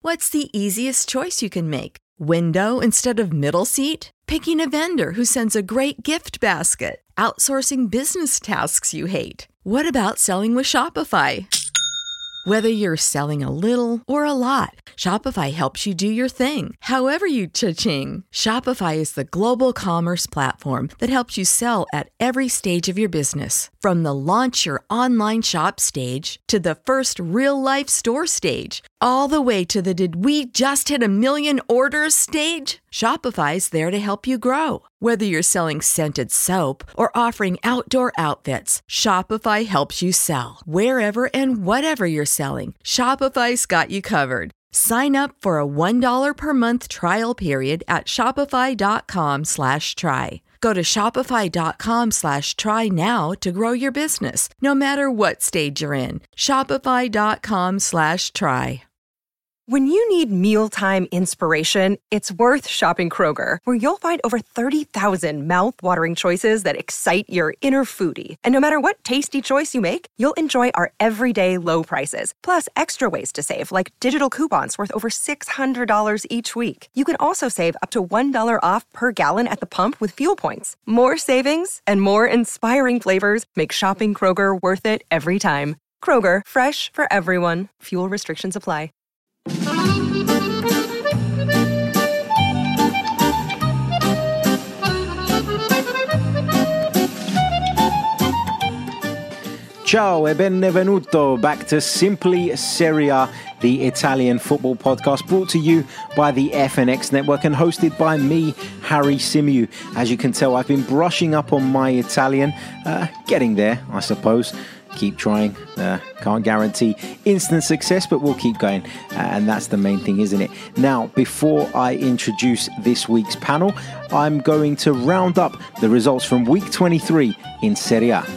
What's the easiest choice you can make? Window instead of middle seat? Picking a vendor who sends a great gift basket? Outsourcing business tasks you hate? What about selling with Shopify? Whether you're selling a little or a lot, Shopify helps you do your thing, however you cha-ching. Shopify is the global commerce platform that helps you sell at every stage of your business. From the launch your online shop stage to the first real-life store stage, all the way to the did we just hit a million orders stage. Shopify's there to help you grow. Whether you're selling scented soap or offering outdoor outfits, Shopify helps you sell. Wherever and whatever you're selling, Shopify's got you covered. Sign up for a $1 per month trial period at shopify.com/try. Go to shopify.com/try now to grow your business, no matter what stage you're in. Shopify.com/try. When you need mealtime inspiration, it's worth shopping Kroger, where you'll find over 30,000 mouth-watering choices that excite your inner foodie. And no matter what tasty choice you make, you'll enjoy our everyday low prices, plus extra ways to save, like digital coupons worth over $600 each week. You can also save up to $1 off per gallon at the pump with fuel points. More savings and more inspiring flavors make shopping Kroger worth it every time. Kroger, fresh for everyone. Fuel restrictions apply. Ciao e benvenuto back to Simply Serie A, the Italian football podcast brought to you by the FNX Network and hosted by me, Harry Symeou. As you can tell, I've been brushing up on my Italian, getting there, I suppose. Keep trying. Can't guarantee instant success, but we'll keep going. And that's the main thing, isn't it? Now, before I introduce this week's panel, I'm going to round up the results from week 23 in Serie A.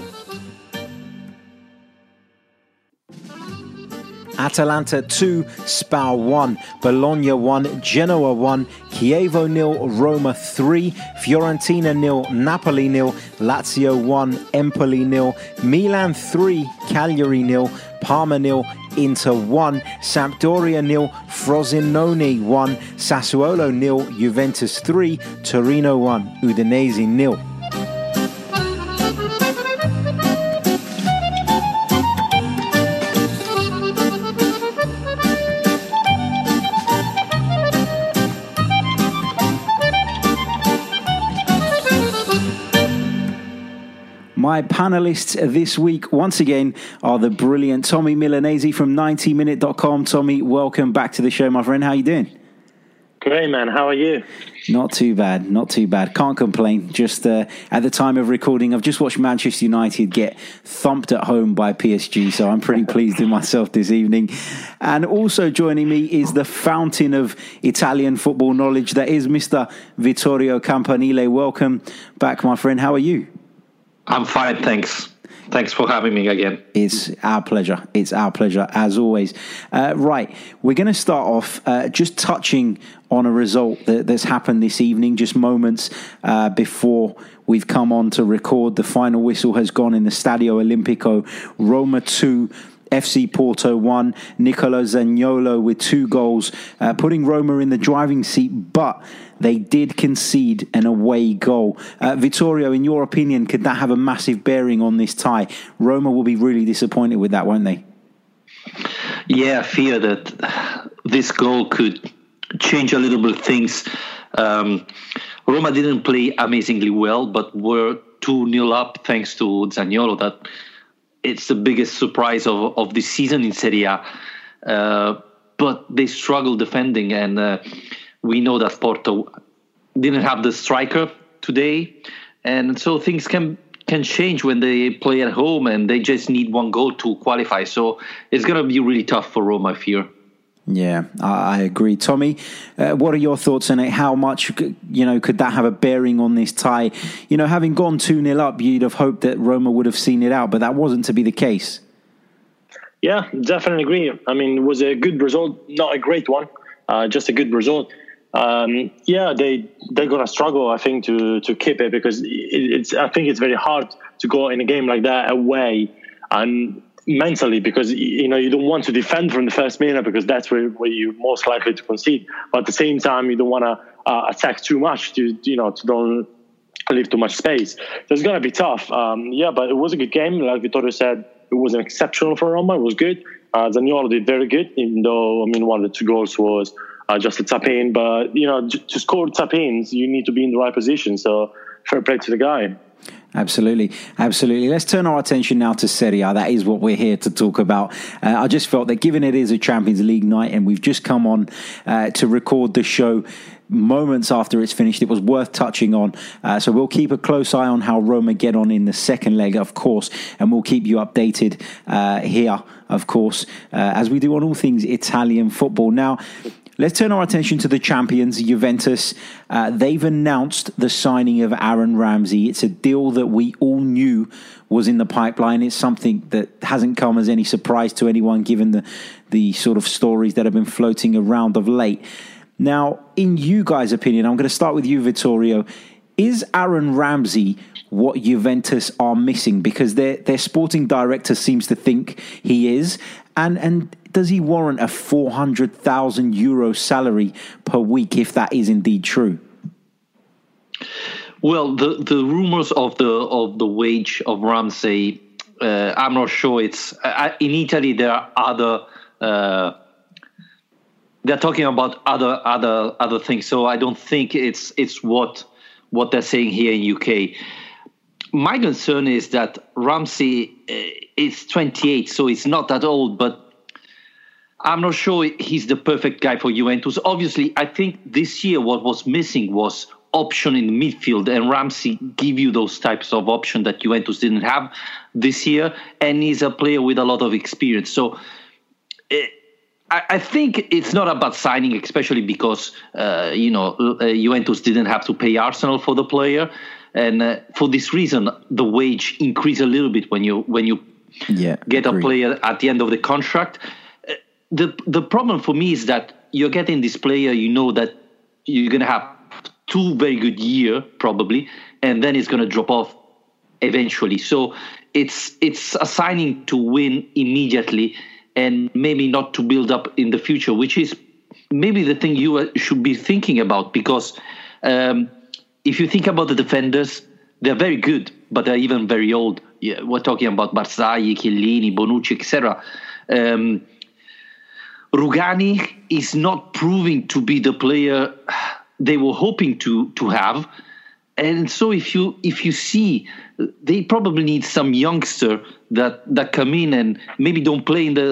Atalanta 2, Spal 1, Bologna 1, Genoa 1, Chievo 0, Roma 3, Fiorentina 0, Napoli 0, Lazio 1, Empoli 0, Milan 3, Cagliari 0, Parma 0, Inter 1, Sampdoria 0, Frosinone 1, Sassuolo 0, Juventus 3, Torino 1, Udinese 0. My panelists this week, once again, are the brilliant Tommy Milanese from 90minute.com. Tommy, welcome back to the show, my friend. How you doing? Great, man. How are you? Not too bad, not too bad. Can't complain. Just at the time of recording, I've just watched Manchester United get thumped at home by PSG, so I'm pretty pleased with myself this evening. And also joining me is the fountain of Italian football knowledge that is Mr. Vittorio Campanile. Welcome back, my friend. How are you? I'm fine, thanks. Thanks for having me again. It's our pleasure. It's our pleasure, as always. Right, we're going to start off just touching on a result that's happened this evening, just moments before we've come on to record. The final whistle has gone in the Stadio Olimpico. Roma 2, FC Porto 1, Nicolo Zaniolo with 2 goals, putting Roma in the driving seat, but they did concede an away goal. Vittorio, in your opinion, could that have a massive bearing on this tie? Roma will be really disappointed with that, won't they? Yeah, I fear that this goal could change a little bit of things. Roma didn't play amazingly well, but were 2-0 up thanks to Zaniolo. That it's the biggest surprise of this season in Serie A. But they struggled defending, and we know that Porto didn't have the striker today. And so things can change when they play at home, and they just need 1 goal to qualify. So it's going to be really tough for Roma, I fear. Yeah, I agree. Tommy, what are your thoughts on it? How much, could that have a bearing on this tie? Having gone 2-0 up, you'd have hoped that Roma would have seen it out, but that wasn't to be the case. Yeah, definitely agree. I mean, it was a good result, not a great one, just a good result. They're gonna struggle, I think, to keep it, because I think it's very hard to go in a game like that away and mentally, because you don't want to defend from the first minute, because that's where you're most likely to concede. But at the same time, you don't want to attack too much to don't leave too much space. So it's going to be tough. But it was a good game. Like Vittorio said, it wasn't exceptional for Roma. It was good. Zaniolo did very good, even though, one of the 2 goals was just a tap-in. But, to score tap-ins, you need to be in the right position. So fair play to the guy. Absolutely. Let's turn our attention now to Serie A. That is what we're here to talk about. I just felt that given it is a Champions League night and we've just come on to record the show moments after it's finished, it was worth touching on. So we'll keep a close eye on how Roma get on in the second leg, of course, and we'll keep you updated here, of course, as we do on all things Italian football. Now, let's turn our attention to the champions, Juventus. They've announced the signing of Aaron Ramsey. It's a deal that we all knew was in the pipeline. It's something that hasn't come as any surprise to anyone, given the sort of stories that have been floating around of late. Now, in you guys' opinion, I'm going to start with you, Vittorio. Is Aaron Ramsey what Juventus are missing? Because their sporting director seems to think he is. And does he warrant a €400,000 salary per week if that is indeed true? Well, the rumors of the wage of Ramsey, I'm not sure. It's in Italy. There are other. They're talking about other things. So I don't think it's what they're saying here in UK. My concern is that Ramsey is 28, so he's not that old, but I'm not sure he's the perfect guy for Juventus. Obviously, I think this year what was missing was option in the midfield, and Ramsey give you those types of options that Juventus didn't have this year, and he's a player with a lot of experience. So I think it's not about signing, especially because Juventus didn't have to pay Arsenal for the player, and for this reason, the wage increase a little bit when you get a player at the end of the contract. The problem for me is that you're getting this player, that you're going to have 2 very good years probably, and then it's going to drop off eventually. So it's a signing to win immediately and maybe not to build up in the future, which is maybe the thing you should be thinking about, because if you think about the defenders, they're very good, but they're even very old. Yeah, we're talking about Barzagli, Chiellini, Bonucci, etc. Rugani is not proving to be the player they were hoping to have, and so if you see, they probably need some youngster that come in and maybe don't play in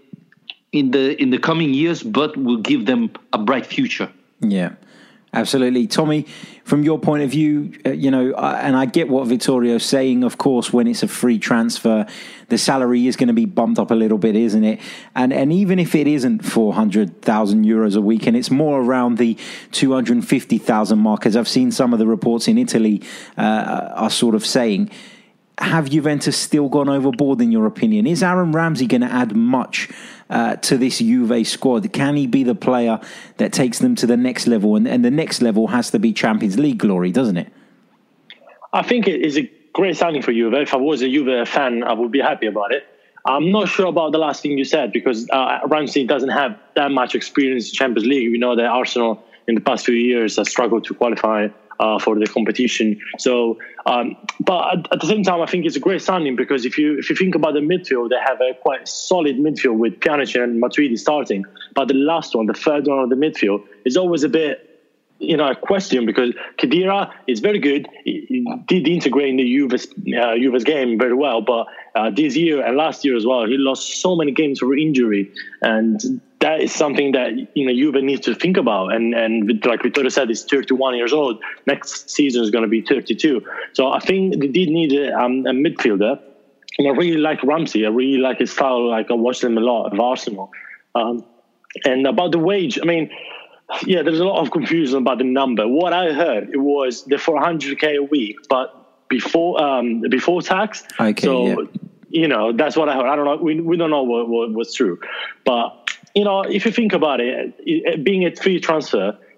the coming years, but will give them a bright future. Yeah. Absolutely. Tommy, from your point of view, and I get what Vittorio's saying, of course, when it's a free transfer, the salary is going to be bumped up a little bit, isn't it? And even if it isn't €400,000 a week, and it's more around the 250,000 mark, as I've seen some of the reports in Italy are sort of saying, have Juventus still gone overboard, in your opinion? Is Aaron Ramsey going to add much to this Juve squad? Can he be the player that takes them to the next level? And the next level has to be Champions League glory, doesn't it? I think it is a great signing for Juve. If I was a Juve fan, I would be happy about it. I'm not sure about the last thing you said, because Ramsey doesn't have that much experience in Champions League. We know that Arsenal in the past few years has struggled to qualify for the competition. So, but at the same time, I think it's a great signing, because if you think about the midfield, they have a quite solid midfield with Pjanic and Matuidi starting. But the last one, the third one of the midfield, is always a bit, a question, because Khedira is very good. He did integrate in the Juve's game very well, but this year and last year as well, he lost so many games for injury, and that is something that Juve needs to think about. And like Vittorio said, he's 31 years old. Next season is going to be 32. So I think they did need a midfielder. And I really like Ramsey. I really like his style. Like, I watched him a lot of Arsenal. And about the wage, there's a lot of confusion about the number. What I heard, it was the 400k a week, but before tax. Okay. So that's what I heard. I don't know. We don't know what was true, but if you think about it, being a free transfer,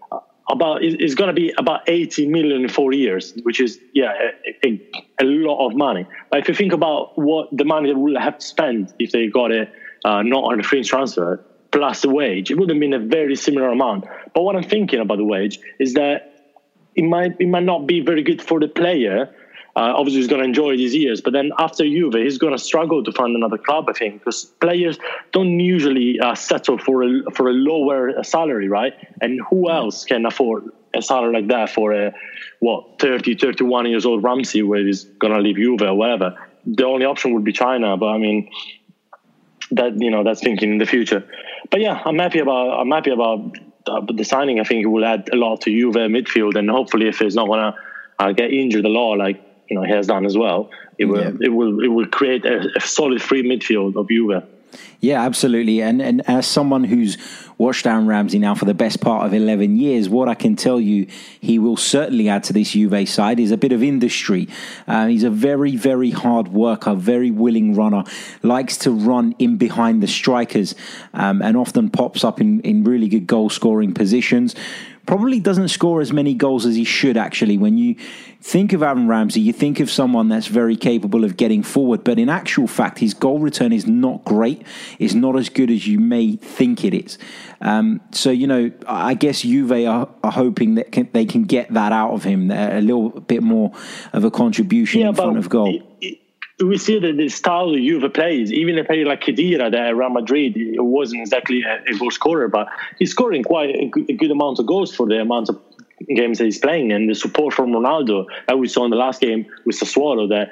it's going to be about 80 million in 4 years, which is a lot of money. But if you think about what the money they would have to spend if they got it not on a fringe transfer plus the wage, it would have been a very similar amount. But what I'm thinking about the wage is that it might not be very good for the player. Obviously, he's going to enjoy these years, but then after Juve, he's going to struggle to find another club, I think, because players don't usually settle for a lower salary, right? And who else can afford a salary like that for 31 years old Ramsey, where he's going to leave Juve or whatever? The only option would be China, but I mean, that's thinking in the future. But yeah, I'm happy about the signing. I think it will add a lot to Juve midfield, and hopefully, if he's not going to get injured a lot, like he has done as well, it will create a solid free midfield of Juve. Yeah, absolutely. And as someone who's watched Aaron Ramsey now for the best part of 11 years, what I can tell you he will certainly add to this Juve side is a bit of industry. He's a very, very hard worker, very willing runner, likes to run in behind the strikers, and often pops up in really good goal-scoring positions. Probably doesn't score as many goals as he should, actually. When you think of Aaron Ramsey, you think of someone that's very capable of getting forward. But in actual fact, his goal return is not great. It's not as good as you may think it is. So, I guess Juve are hoping that they can get that out of him, a little bit more of a contribution in front of goal. We see that the style that Juve plays, even a player like Khedira that at Real Madrid, it wasn't exactly a goal scorer, but he's scoring quite a good amount of goals for the amount of games that he's playing, and the support from Ronaldo that we saw in the last game with Sassuolo, that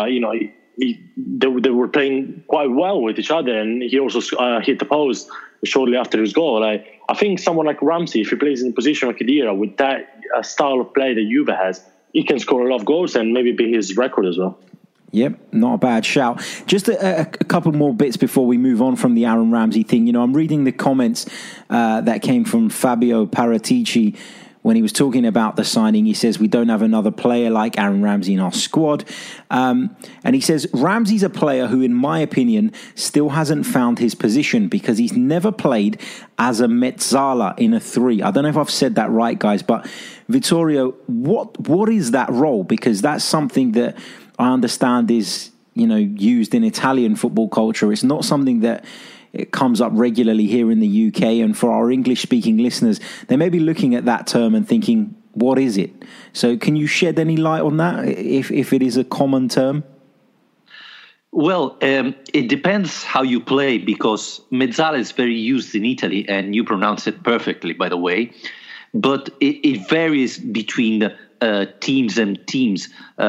they were playing quite well with each other, and he also hit the post shortly after his goal. I think someone like Ramsey, if he plays in the position of Khedira with that style of play that Juve has, he can score a lot of goals and maybe beat his record as well. Yep, not a bad shout. Just a couple more bits before we move on from the Aaron Ramsey thing. I'm reading the comments that came from Fabio Paratici when he was talking about the signing. He says, we don't have another player like Aaron Ramsey in our squad. And he says, Ramsey's a player who, in my opinion, still hasn't found his position because he's never played as a mezzala in a 3. I don't know if I've said that right, guys, but Vittorio, what is that role? Because that's something that I understand is, used in Italian football culture. It's not something that it comes up regularly here in the UK. And for our English-speaking listeners, they may be looking at that term and thinking, what is it? So can you shed any light on that, if it is a common term? Well, it depends how you play, because mezzala is very used in Italy, and you pronounce it perfectly, by the way. But it varies between teams and teams.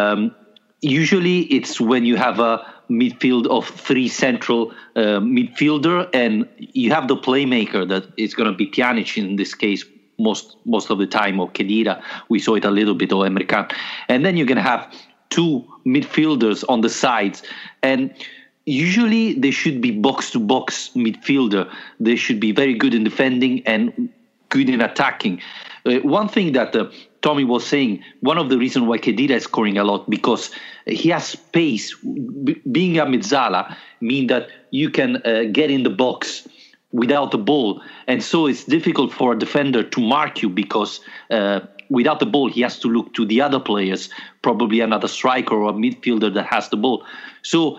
Usually it's when you have a midfield of 3 central midfielder, and you have the playmaker that is going to be Pjanic in this case most of the time, or Khedira. We saw it a little bit, or Emre Can. And then you're going to have 2 midfielders on the sides. And usually they should be box-to-box midfielder. They should be very good in defending and good in attacking. One thing that Tommy was saying, one of the reasons why Khedira is scoring a lot, because he has space. Being a mezzala means that you can get in the box without the ball. And so it's difficult for a defender to mark you, because without the ball, he has to look to the other players, probably another striker or a midfielder that has the ball. So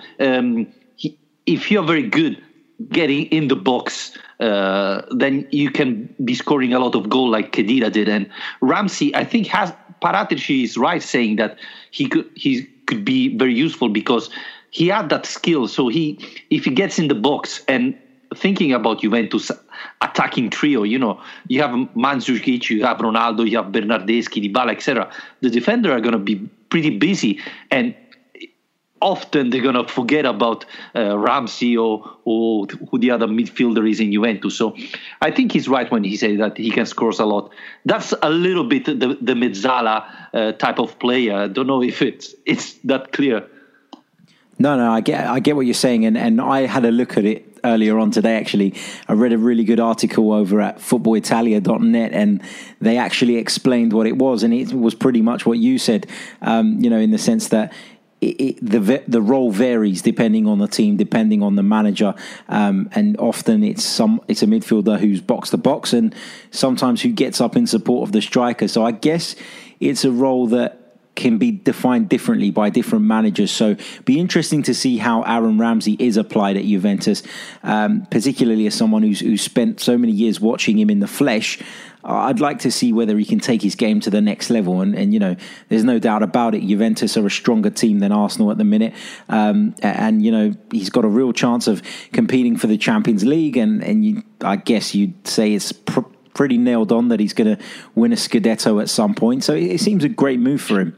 if you're very good getting in the box, then you can be scoring a lot of goals like Khedira did. And Ramsey, I think, Paratici is right saying that he could be very useful because he had that skill. So if he gets in the box, and thinking about Juventus attacking trio, you have Mandzukic, you have Ronaldo, you have Bernardeschi, Dybala, etc. The defender are going to be pretty busy, and often they're going to forget about Ramsey or who the other midfielder is in Juventus. So I think he's right when he says that he can score a lot. That's a little bit the mezzala type of player. I don't know if it's that clear. No, I get what you're saying, and I had a look at it earlier on today. Actually, I read a really good article over at footballitalia.net, and they actually explained what it was, and it was pretty much what you said. In the sense that the role varies depending on the team, depending on the manager, and often it's a midfielder who's box to box, and sometimes who gets up in support of the striker. So I guess it's a role that can be defined differently by different managers. So be interesting to see how Aaron Ramsey is applied at Juventus, particularly as someone who's spent so many years watching him in the flesh. I'd like to see whether he can take his game to the next level. And you know, there's no doubt about it. Juventus are a stronger team than Arsenal at the minute. And, you know, he's got a real chance of competing for the Champions League. And I guess you'd say it's pretty nailed on that he's going to win a Scudetto at some point. So it seems a great move for him.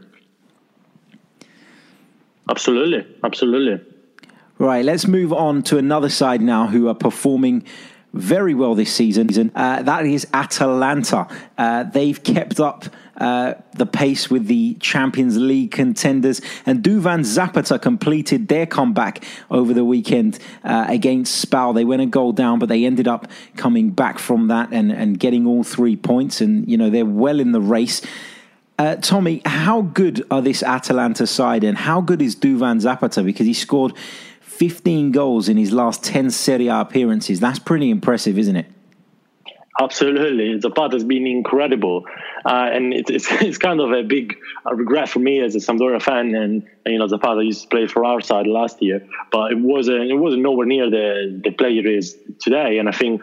Absolutely. Right, let's move on to another side now who are performing very well this season. That is Atalanta. They've kept up the pace with the Champions League contenders, and Duvan Zapata completed their comeback over the weekend against Spal. They went a goal down, but they ended up coming back from that and getting all 3 points, and you know, they're well in the race. Tommy, how good are this Atalanta side, and how good is Duvan Zapata? Because he scored 15 goals in his last 10 Serie A appearances. That's pretty impressive, isn't it? Absolutely. Zapata's been incredible. And it's kind of a big regret for me as a Sampdoria fan. And you know, Zapata used to play for our side last year, but it wasn't nowhere near the player he is today. And I think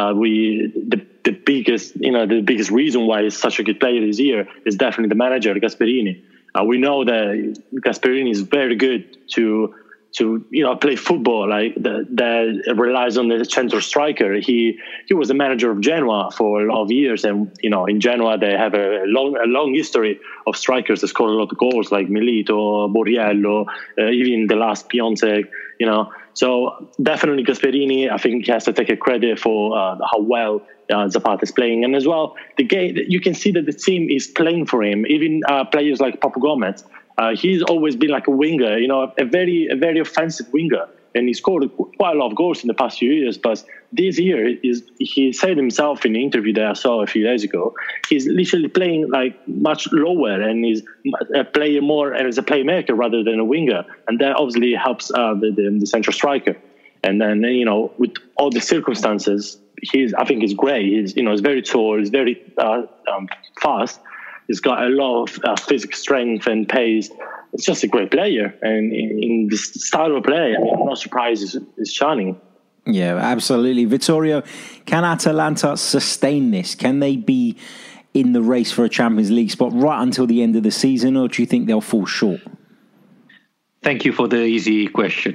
the biggest reason why he's such a good player this year is definitely the manager, Gasperini. We know that Gasperini is very good to play football that relies on the central striker. He was the manager of Genoa for a lot of years, and you know, in Genoa they have a long history of strikers that score a lot of goals, like Milito, Borriello, even the last Piontek. You know, so definitely Gasperini, I think he has to take a credit for how well Zapata is playing, and as well the game. You can see that the team is playing for him. Even players like Papu Gomez. He's always been like a winger, you know, a very offensive winger, and he scored quite a lot of goals in the past few years. But this year, he said himself in an interview that I saw a few days ago, he's literally playing like much lower, and he's a player more as a playmaker rather than a winger, and that obviously helps the central striker. And then, you know, with all the circumstances, I think he's great. He's very tall, he's very fast. He's got a lot of physical strength and pace. It's just a great player. And in this style of play, I'm not surprised he's shining. Yeah, absolutely. Vittorio, can Atalanta sustain this? Can they be in the race for a Champions League spot right until the end of the season, or do you think they'll fall short? Thank you for the easy question.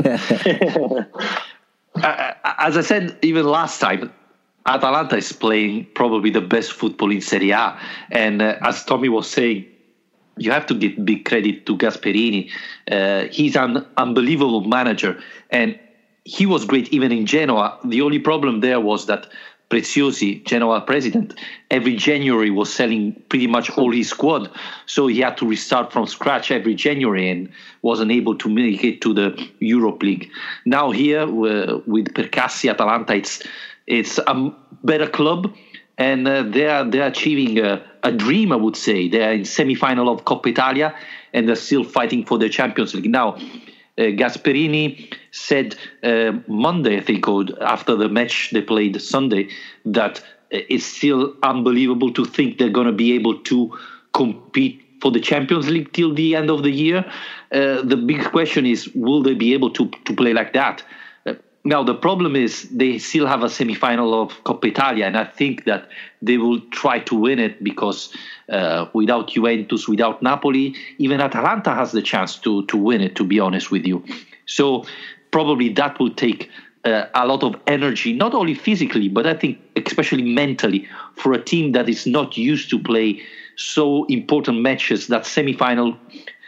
As I said, even last time, Atalanta is playing probably the best football in Serie A. And as Tommy was saying, you have to give big credit to Gasperini. He's an unbelievable manager. And he was great even in Genoa. The only problem there was that Preziosi, Genoa president, every January was selling pretty much all his squad. So he had to restart from scratch every January and wasn't able to make it to the Europe League. Now here with Percassi, Atalanta, it's a better club, and they're achieving a dream, I would say. They're in semi-final of Coppa Italia, and they're still fighting for the Champions League. Now, Gasperini said Monday, I think, or after the match they played Sunday, that it's still unbelievable to think they're going to be able to compete for the Champions League till the end of the year. The big question is, will they be able to play like that? Now, the problem is they still have a semi-final of Coppa Italia, and I think that they will try to win it because without Juventus, without Napoli, even Atalanta has the chance to win it, to be honest with you. So probably that will take a lot of energy, not only physically, but I think especially mentally, for a team that is not used to play so important matches. That semi-final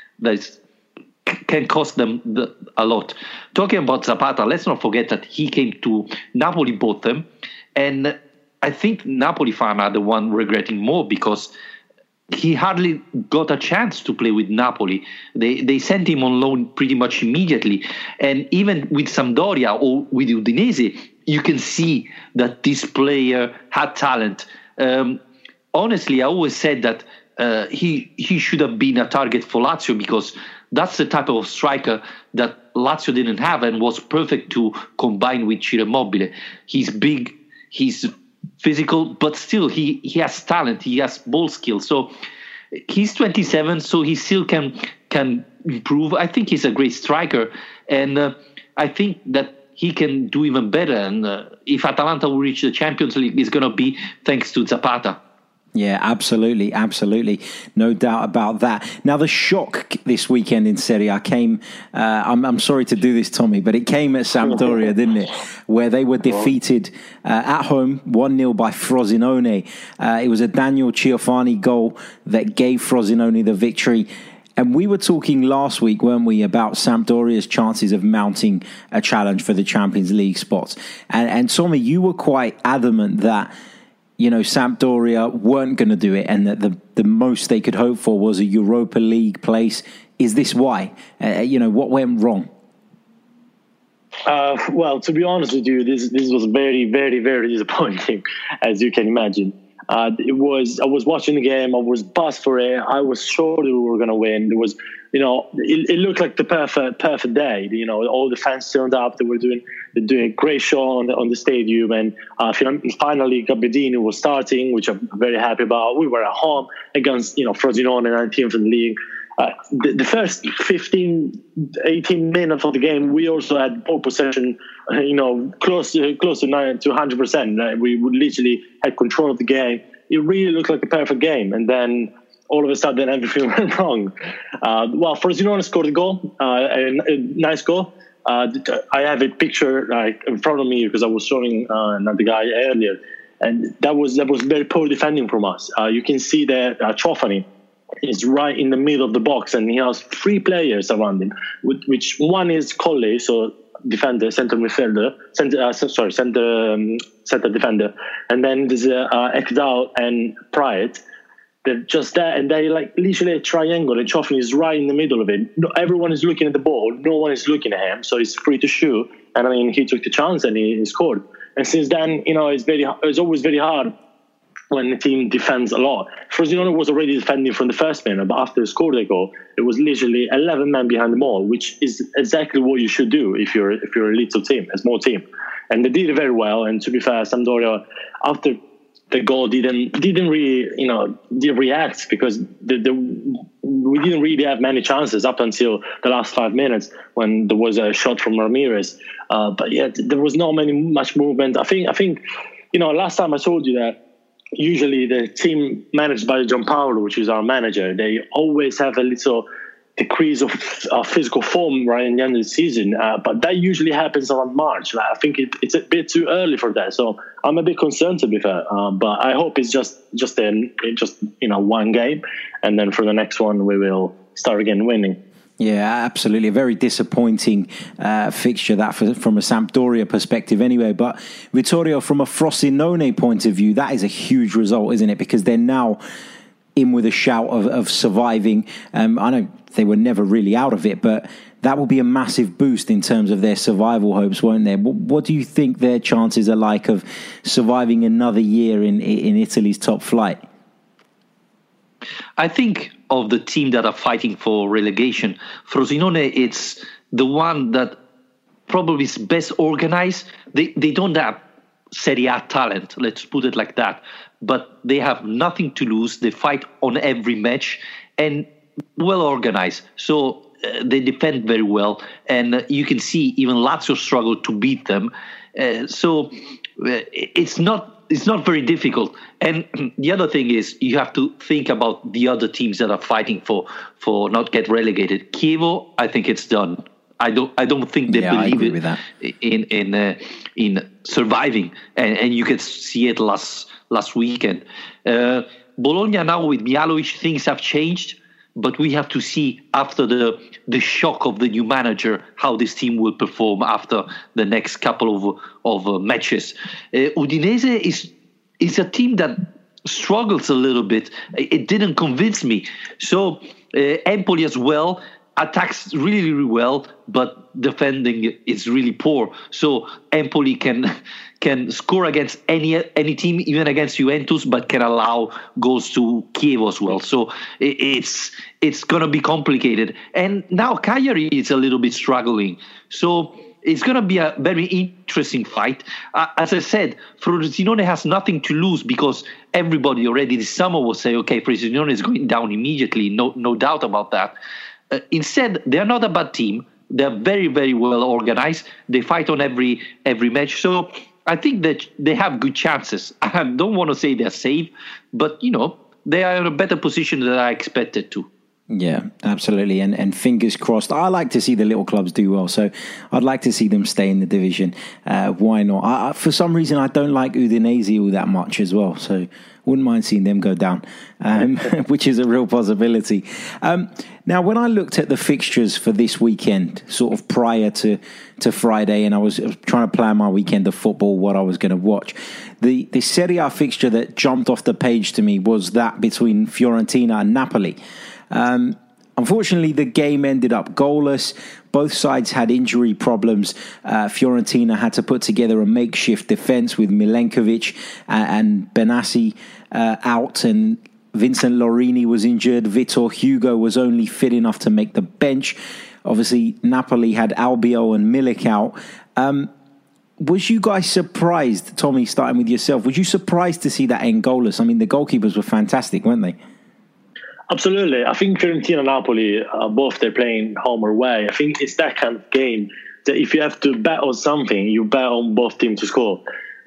can cost them a lot. Talking about Zapata, let's not forget that he came to Napoli, bought them, and I think Napoli fans are the one regretting more because he hardly got a chance to play with Napoli. They sent him on loan pretty much immediately, and even with Sampdoria or with Udinese, you can see that this player had talent. Honestly, I always said that he should have been a target for Lazio because That's the type of striker that Lazio didn't have and was perfect to combine with Ciro Immobile. He's big, he's physical, but still he has talent, he has ball skills. So he's 27, so he still can improve. I think he's a great striker, and I think that he can do even better. And if Atalanta will reach the Champions League, it's going to be thanks to Zapata. Yeah, absolutely. No doubt about that. Now, the shock this weekend in Serie A came, I'm sorry to do this, Tommy, but it came at Sampdoria, didn't it? Where they were defeated at home 1-0 by Frosinone. It was a Daniel Ciofani goal that gave Frosinone the victory. And we were talking last week, weren't we, about Sampdoria's chances of mounting a challenge for the Champions League spots. And Tommy, you were quite adamant that, you know, Sampdoria weren't going to do it and that the most they could hope for was a Europa League place. Is this why? What went wrong? Well, to be honest with you, this was very, very, very disappointing, as you can imagine. I was watching the game. I was buzzed for it. I was sure that we were going to win. There was, it looked like the perfect day. All the fans turned up. They're doing a great show on the stadium. And finally, Gabbiadini was starting, which I'm very happy about. We were at home against, Frosinone, 19th in the league. The first 15, 18 minutes of the game, we also had ball possession, close to 100%. We literally had control of the game. It really looked like a perfect game. And then all of a sudden, everything went wrong. Frosinone scored a goal, a nice goal. I have a picture in front of me because I was showing another guy earlier. And that was very poor defending from us. You can see that Ciofani is right in the middle of the box, and he has three players around him, which one is Colley, so defender, center defender, and then there's Ekdal and Pryor. They're just there, and they like literally a triangle, and Ciofani is right in the middle of it. Everyone is looking at the ball, no one is looking at him, so he's free to shoot. And I mean, he took the chance and he scored. And since then, it's always very hard when the team defends a lot. Frosinone was already defending from the first minute, but after they scored a goal, it was literally 11 men behind the ball, which is exactly what you should do if you're a little team, a small team. And they did it very well. And to be fair, Sampdoria, after the goal, didn't really, didn't react because we didn't really have many chances up until the last 5 minutes when there was a shot from Ramirez. But yeah, there was not much movement. I think, last time I told you that usually the team managed by Gianpaolo, which is our manager, they always have a little decrease of physical form right in the end of the season. But that usually happens around March. I think it's a bit too early for that. So I'm a bit concerned, to be fair. But I hope it's just one game. And then for the next one, we will start again winning. Yeah, absolutely. A very disappointing fixture that from a Sampdoria perspective anyway. But Vittorio, from a Frosinone point of view, that is a huge result, isn't it? Because they're now in with a shout of surviving. I know they were never really out of it, but that will be a massive boost in terms of their survival hopes, won't there? What do you think their chances are like of surviving another year in Italy's top flight? I think of the team that are fighting for relegation, Frosinone, it's the one that probably is best organized. They don't have Serie A talent, let's put it like that, but they have nothing to lose. They fight on every match and well organized. So they defend very well, and you can see even Lazio struggle to beat them. So it's not very difficult. And the other thing is you have to think about the other teams that are fighting for not get relegated. Chievo, I think it's done. I don't think they believe it in surviving, and you could see it last weekend. Bologna now with Mihajlovic, things have changed, but we have to see after the shock of the new manager how this team will perform after the next couple of matches. Udinese is a team that struggles a little bit. It didn't convince me. So Empoli as well. attacks really, really well, but defending is really poor. So Empoli can score against any team, even against Juventus, but can allow goals to Kiev as well. So it's going to be complicated. And now Cagliari is a little bit struggling. So it's going to be a very interesting fight. As I said, Frosinone has nothing to lose because everybody already this summer will say, okay, Frosinone is going down immediately. No doubt about that. Instead, they're not a bad team. They're very, very well organized. They fight on every match. So I think that they have good chances. I don't want to say they're safe, but, they are in a better position than I expected to. Yeah, absolutely. And fingers crossed. I like to see the little clubs do well. So I'd like to see them stay in the division. Why not? For some reason, I don't like Udinese all that much as well. So wouldn't mind seeing them go down, which is a real possibility. Now, when I looked at the fixtures for this weekend, sort of prior to Friday, and I was trying to plan my weekend of football, what I was going to watch, the Serie A fixture that jumped off the page to me was that between Fiorentina and Napoli. Unfortunately, the game ended up goalless. Both sides had injury problems. Fiorentina had to put together a makeshift defence with Milenkovic and Benassi out, and Vincent Lorini was injured. Vitor Hugo was only fit enough to make the bench. Obviously, Napoli had Albiol and Milik out. Was you guys surprised, Tommy, starting with yourself, was you surprised to see that end goalless? I mean, the goalkeepers were fantastic, weren't they? Absolutely. I think Fiorentina and Napoli, both they're playing home or away. I think it's that kind of game that if you have to bet on something, you bet on both teams to score.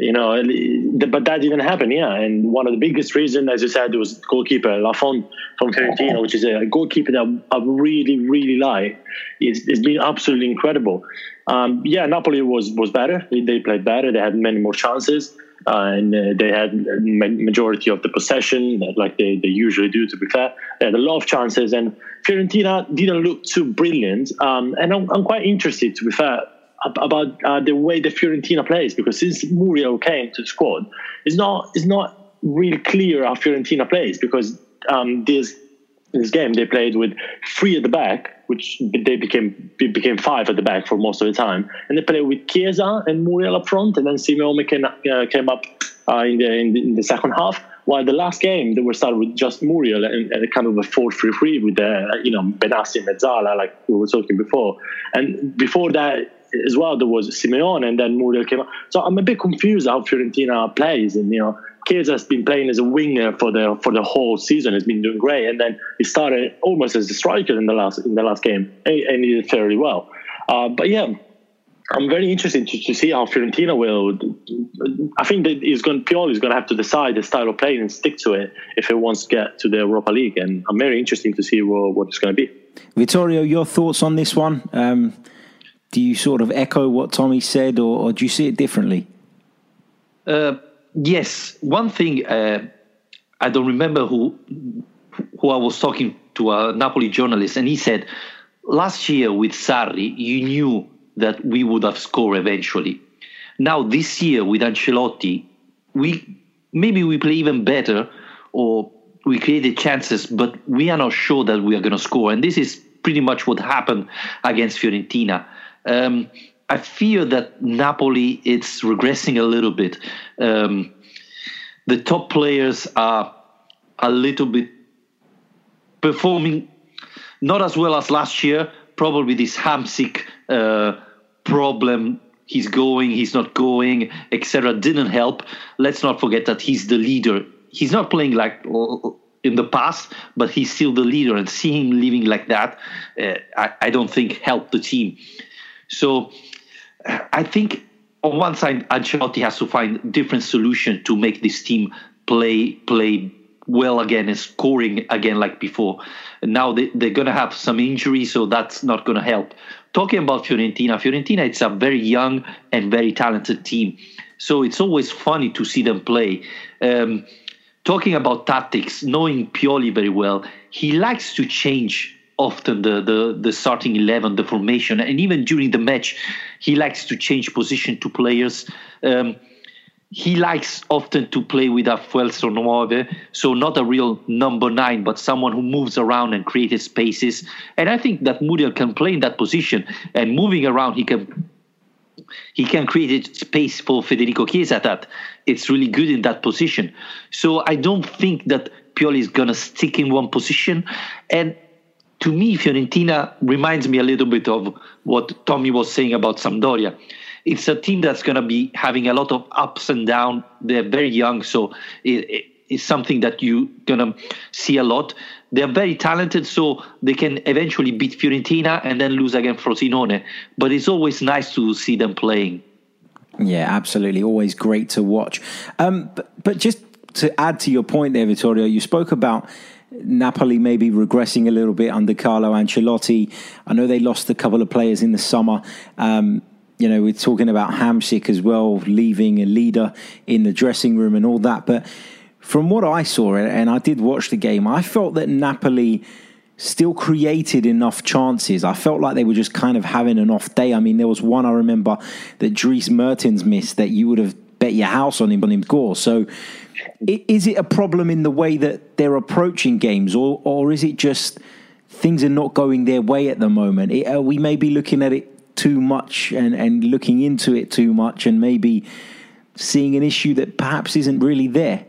But that didn't happen, yeah. And one of the biggest reasons, as you said, was goalkeeper Lafont from Fiorentina, which is a goalkeeper that I really, really like. It's been absolutely incredible. Napoli was better. They played better. They had many more chances. And they had majority of the possession, like they usually do, to be fair. They had a lot of chances, and Fiorentina didn't look too brilliant. And I'm quite interested, to be fair, about the way the Fiorentina plays, because since Muriel came to the squad, it's not really clear how Fiorentina plays, because this game they played with 3 at the back, which they became 5 at the back for most of the time, and they played with Chiesa and Muriel up front, and then Simeone came up in the second half. While the last game they were started with just Muriel and kind of a 4-3-3 with Benassi and Mezzala, like we were talking before, and before that as well there was Simeone, and then Muriel came up. So I'm a bit confused how Fiorentina plays, and Chiesa has been playing as a winger for the whole season. Has been doing great, and then he started almost as a striker in the last game, and he did fairly well. But yeah, I'm very interested to see how Fiorentina will. I think that Pioli is going to have to decide the style of play and stick to it if he wants to get to the Europa League, and I'm very interested to see what it's going to be. Vittorio, your thoughts on this one? Do you sort of echo what Tommy said, or do you see it differently? Yes. One thing, I don't remember who I was talking to, a Napoli journalist, and he said, last year with Sarri, you knew that we would have scored eventually. Now this year with Ancelotti, we play even better, or we created chances, but we are not sure that we are going to score. And this is pretty much what happened against Fiorentina. I fear that Napoli it's regressing a little bit. The top players are a little bit performing not as well as last year. Probably this Hamsik problem, he's going, he's not going, etc. didn't help. Let's not forget that he's the leader. He's not playing like in the past, but he's still the leader. And seeing him living like that, I don't think helped the team. So I think on one side, Ancelotti has to find different solution to make this team play well again and scoring again like before. And now they're going to have some injuries, so that's not going to help. Talking about Fiorentina, it's a very young and very talented team. So it's always funny to see them play. Talking about tactics, knowing Pioli very well, he likes to change often the starting 11, the formation, and even during the match, he likes to change position to players. he likes often to play with a falso 9, so not a real number 9, but someone who moves around and creates spaces. And I think that Muriel can play in that position, and moving around, he can create a space for Federico Chiesa that it's really good in that position. So I don't think that Pioli is going to stick in one position. And to me, Fiorentina reminds me a little bit of what Tommy was saying about Sampdoria. It's a team that's going to be having a lot of ups and downs. They're very young, so it's something that you're going to see a lot. They're very talented, so they can eventually beat Fiorentina and then lose against Frosinone. But it's always nice to see them playing. Yeah, absolutely. Always great to watch. But just to add to your point there, Vittorio, you spoke about Napoli maybe regressing a little bit under Carlo Ancelotti. I know they lost a couple of players in the summer. We're talking about Hamsik as well, leaving a leader in the dressing room and all that. But from what I saw, and I did watch the game, I felt that Napoli still created enough chances. I felt like they were just kind of having an off day. I mean, there was one I remember that Dries Mertens missed that you would have bet your house on him score. So is it a problem in the way that they're approaching games, or is it just things are not going their way at the moment? Are we maybe looking at it too much and looking into it too much and maybe seeing an issue that perhaps isn't really there?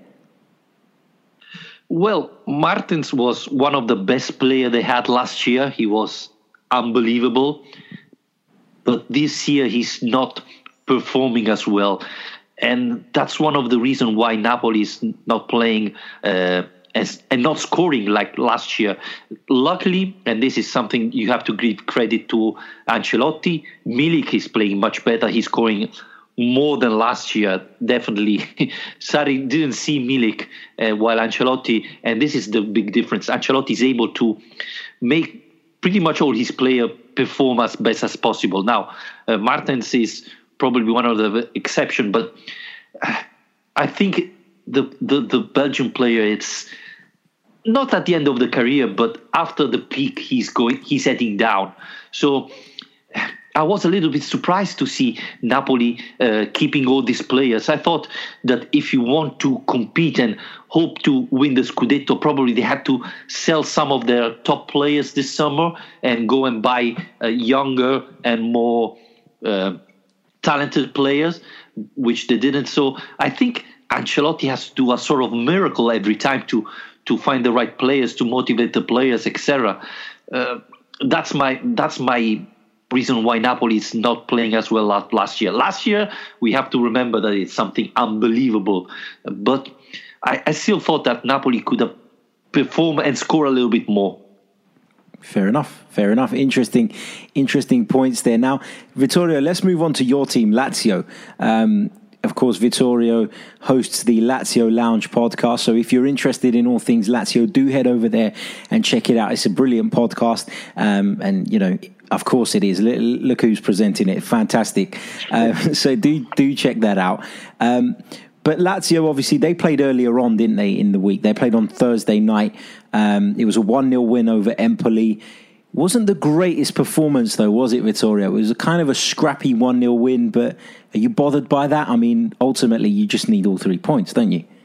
Well, Martins was one of the best players they had last year. He was unbelievable. But this year he's not performing as well. And that's one of the reasons why Napoli is not playing and not scoring like last year. Luckily, and this is something you have to give credit to Ancelotti, Milik is playing much better. He's scoring more than last year, definitely. Sarri didn't see Milik while Ancelotti, and this is the big difference. Ancelotti is able to make pretty much all his players perform as best as possible. Now, Martens is probably one of the exceptions, but I think the Belgian player, it's not at the end of the career, but after the peak, he's heading down. So I was a little bit surprised to see Napoli keeping all these players. I thought that if you want to compete and hope to win the Scudetto, probably they had to sell some of their top players this summer and go and buy younger and more talented players, which they didn't. So I think Ancelotti has to do a sort of miracle every time to find the right players, to motivate the players, etc. That's my reason why Napoli is not playing as well as last year. Last year, we have to remember that it's something unbelievable. But I still thought that Napoli could have performed and score a little bit more. Fair enough. Interesting points there. Now, Vittorio, let's move on to your team, Lazio. Of course, Vittorio hosts the Lazio Lounge podcast. So if you're interested in all things Lazio, do head over there and check it out. It's a brilliant podcast. And, of course it is. Look who's presenting it. Fantastic. So do check that out. But Lazio, obviously, they played earlier on, didn't they, in the week? They played on Thursday night. It was a 1-0 win over Empoli. Wasn't the greatest performance, though, was it, Vittorio? It was a kind of a scrappy 1-0 win, but are you bothered by that? I mean, ultimately, you just need all 3 points, don't you?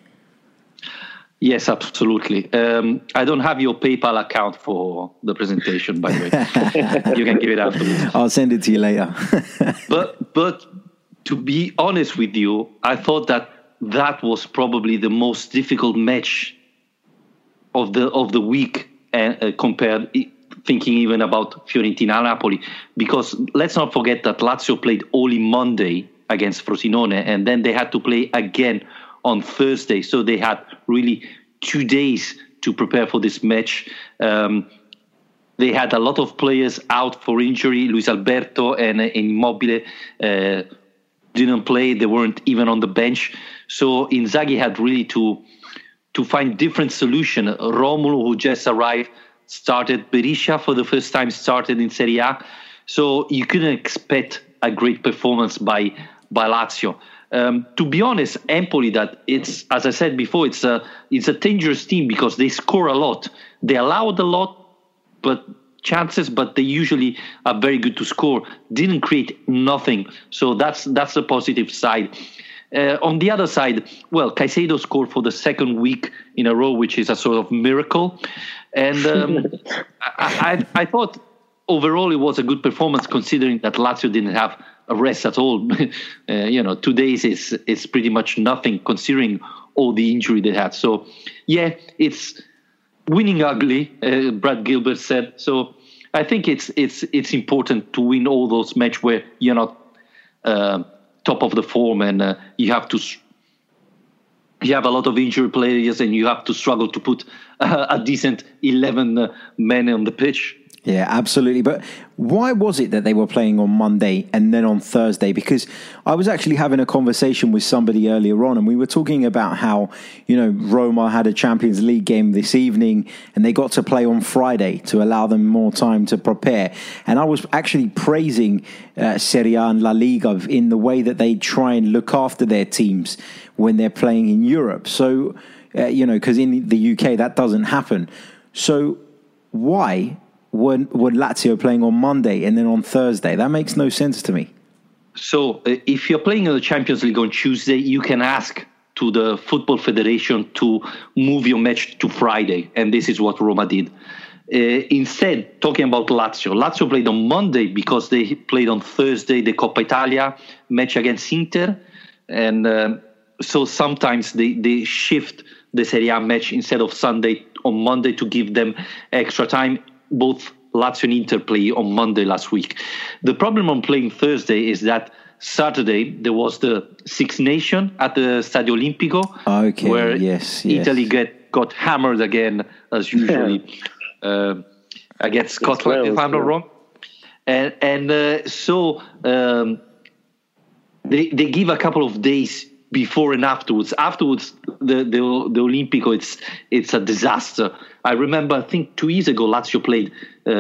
Yes, absolutely. I don't have your PayPal account for the presentation, by the way. You can give it afterwards. I'll send it to you later. But to be honest with you, I thought that was probably the most difficult match of the week, compared, thinking even about Fiorentina-Napoli, because let's not forget that Lazio played only Monday against Frosinone, and then they had to play again on Thursday. So they had really 2 days to prepare for this match. They had a lot of players out for injury. Luis Alberto and Immobile didn't play. They weren't even on the bench. So Inzaghi had really to find different solution. Romulo, who just arrived, started. Berisha for the first time started in Serie A. So you couldn't expect a great performance by Lazio. To be honest, Empoli, that it's, as I said before, it's a dangerous team because they score a lot. They allowed a lot, but they usually are very good to score. Didn't create nothing, so that's the positive side. On the other side, well, Caicedo scored for the second week in a row, which is a sort of miracle. And I thought overall it was a good performance, considering that Lazio didn't have a rest at all. 2 days is pretty much nothing, considering all the injury they had. So, yeah, it's winning ugly, Brad Gilbert said. So I think it's important to win all those matches where you're not top of the form, and you have a lot of injured players, and you have to struggle to put a decent 11 men on the pitch. Yeah, absolutely. But why was it that they were playing on Monday and then on Thursday? Because I was actually having a conversation with somebody earlier on, and we were talking about how, Roma had a Champions League game this evening and they got to play on Friday to allow them more time to prepare. And I was actually praising Serie A and La Liga in the way that they try and look after their teams when they're playing in Europe. So, because in the UK that doesn't happen. So why were Lazio playing on Monday and then on Thursday? That makes no sense to me. So if you're playing in the Champions League on Tuesday, you can ask to the Football Federation to move your match to Friday. And this is what Roma did. Instead, talking about Lazio played on Monday because they played on Thursday the Coppa Italia match against Inter. And so sometimes they shift the Serie A match instead of Sunday on Monday to give them extra time. Both Lazio and Inter play on Monday last week. The problem on playing Thursday is that Saturday there was the Six Nations at the Stadio Olimpico, where Italy got hammered again as usually against Scotland, if I'm not wrong. So they give a couple of days before and afterwards. Afterwards, the Olimpico, it's a disaster. I remember, I think 2 years ago, Lazio played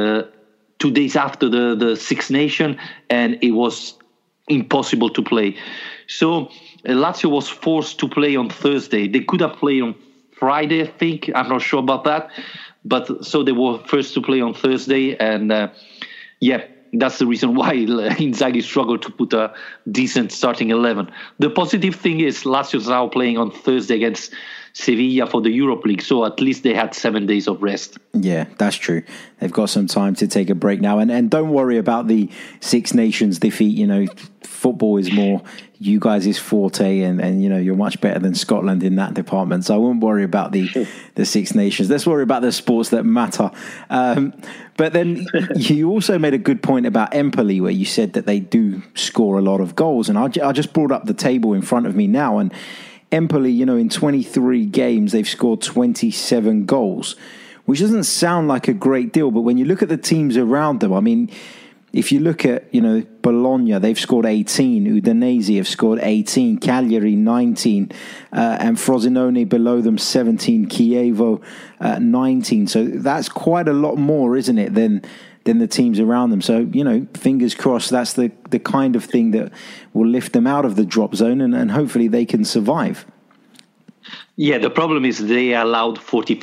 2 days after the Six Nations, and it was impossible to play. So Lazio was forced to play on Thursday. They could have played on Friday, I think. I'm not sure about that. But so they were first to play on Thursday, and that's the reason why Inzaghi struggled to put a decent starting 11. The positive thing is Lazio is now playing on Thursday against Sevilla for the Europa League, so at least they had 7 days of rest. Yeah, that's true. They've got some time to take a break now. And don't worry about the Six Nations defeat. Football is more you guys' forte, and you're much better than Scotland in that department. So I won't worry about the Six Nations. Let's worry about the sports that matter. But then you also made a good point about Empoli, where you said that they do score a lot of goals. And I just brought up the table in front of me now, and Empoli, in 23 games, they've scored 27 goals, which doesn't sound like a great deal. But when you look at the teams around them, I mean, if you look at, Bologna, they've scored 18. Udinese have scored 18. Cagliari, 19. And Frosinone below them, 17. Chievo, 19. So that's quite a lot more, isn't it, than the teams around them. So, fingers crossed, that's the kind of thing that will lift them out of the drop zone, and hopefully they can survive. Yeah, the problem is they allowed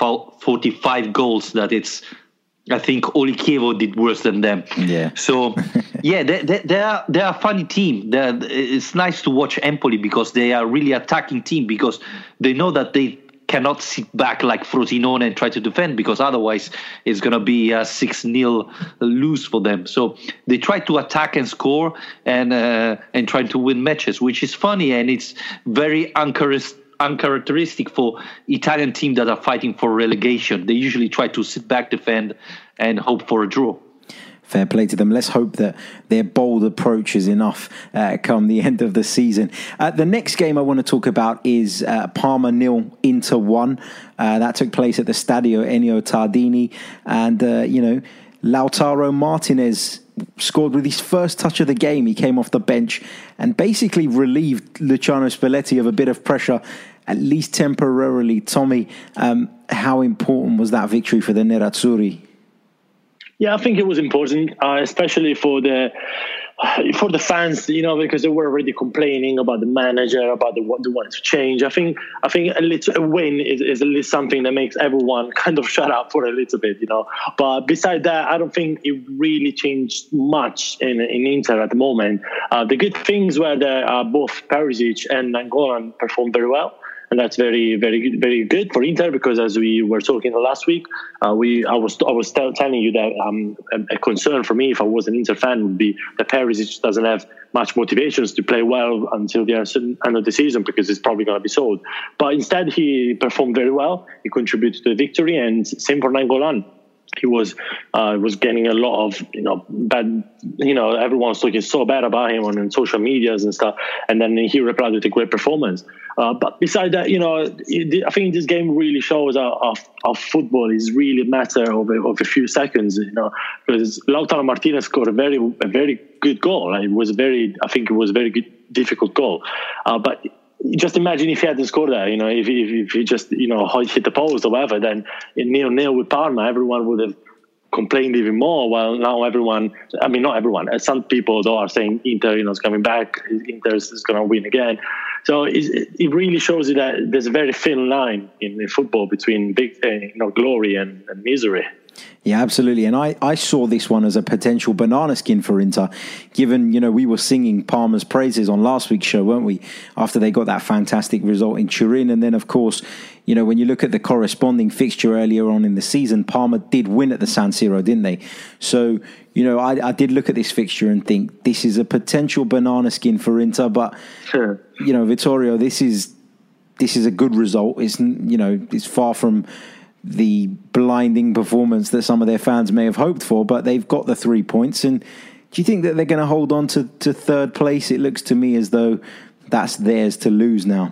45 goals. I think only Chievo did worse than them. Yeah. So, they're a funny team. It's nice to watch Empoli because they are really attacking team, because they know that they cannot sit back like Frosinone and try to defend, because otherwise it's going to be a 6-0 lose for them. So they try to attack and score and try to win matches, which is funny, and it's very uncharacteristic for Italian teams that are fighting for relegation. They usually try to sit back, defend, and hope for a draw. Fair play to them. Let's hope that their bold approach is enough come the end of the season. The next game I want to talk about is Parma 0, Inter 1. That took place at the Stadio Ennio Tardini. And, Lautaro Martinez scored with his first touch of the game. He came off the bench and basically relieved Luciano Spalletti of a bit of pressure, at least temporarily. Tommy, how important was that victory for the Nerazzurri? Yeah, I think it was important, especially for the for the fans, because they were already complaining about the manager, about what they wanted to change. I think a win is at least something that makes everyone kind of shut up for a little bit, But beside that, I don't think it really changed much in Inter at the moment. The good things were that both Perisic and Nainggolan performed very well. And that's very, very, very good for Inter, because as we were talking last week, I was telling you that a concern for me, if I was an Inter fan, would be that Perisic doesn't have much motivations to play well until the end of the season, because it's probably going to be sold. But instead, he performed very well. He contributed to the victory, and same for Nainggolan. He was getting a lot of bad. Everyone's talking so bad about him on social medias and stuff, and then he replied with a great performance. But beside that, I think this game really shows how football is really a matter of a few seconds. Because Lautaro Martinez scored a very good goal. I think it was a very good, difficult goal. But just imagine if he hadn't scored that, if he just, hit the post or whatever, then in 0-0 with Parma, everyone would have complained even more. Well, now not everyone, some people though are saying Inter, is coming back, Inter is going to win again. So it really shows you that there's a very thin line in football between big, glory and misery. Yeah, absolutely. And I saw this one as a potential banana skin for Inter, given, we were singing Parma's praises on last week's show, weren't we? After they got that fantastic result in Turin. And then, of course, when you look at the corresponding fixture earlier on in the season, Parma did win at the San Siro, didn't they? So, I did look at this fixture and think this is a potential banana skin for Inter. But, sure. Vittorio, this is a good result. It's far from the blinding performance that some of their fans may have hoped for, but they've got the 3 points. And do you think that they're going to hold on to third place? It looks to me as though that's theirs to lose now.